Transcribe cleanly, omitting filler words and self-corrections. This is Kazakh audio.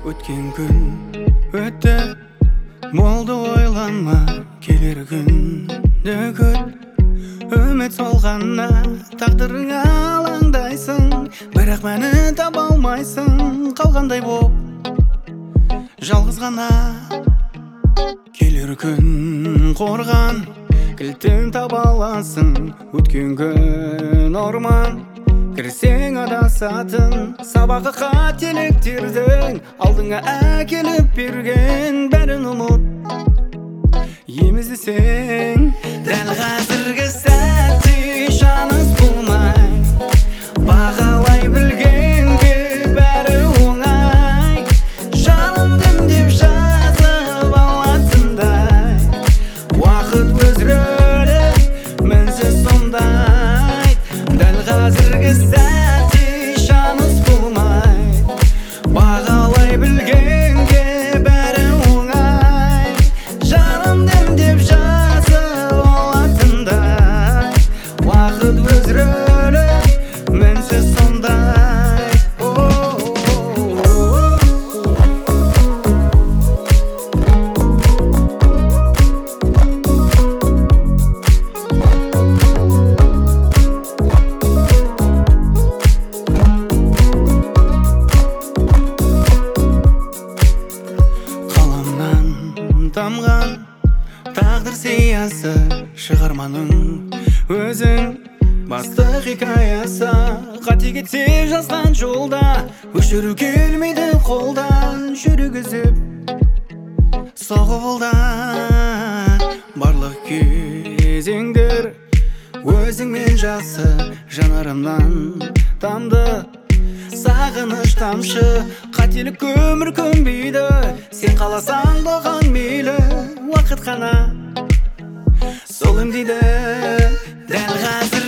Өткен күн өтті, болды ойланма, келер күнді күт. Үміт солғанна тағдырыңа алаңдайсың, бірақ мені таба алмайсың. Қалғандай боп жалғыз ғана келер күн қорған, кілтін таба аласың. Өткен күн орман, кірсең адасатын, сабағы қателіктердің алдыңа әкеліп берген. Бәрін ұмыт еміздесең, дәл қазіргі сәтте жаныс болмай бағалай білгенге бәрі оңай. Жаным деп жазып алатындай, уақыт өз рөлі мінсіз сондай. Дәл қазіргі сәтте жаныс болмай бағалай білгенге бәрі оңай. Жаным деп жазып алатындай, уақыт өз рөлі мінсіз сондай. Тамған тағдыр сиясы, шығарманың өзің басты хикаясы. Қате кетсе жазған жолда, өшіру келмейді қолдан. Жүргізіп соғылдан барлық кезеңдер өзіңмен жақсы. Жанарымнан тамды сағыныш тамшы, қателік өмір көнбейді. Сен қаласаң болған мейлі, уақыт қана сол емдейді. Дәл қазір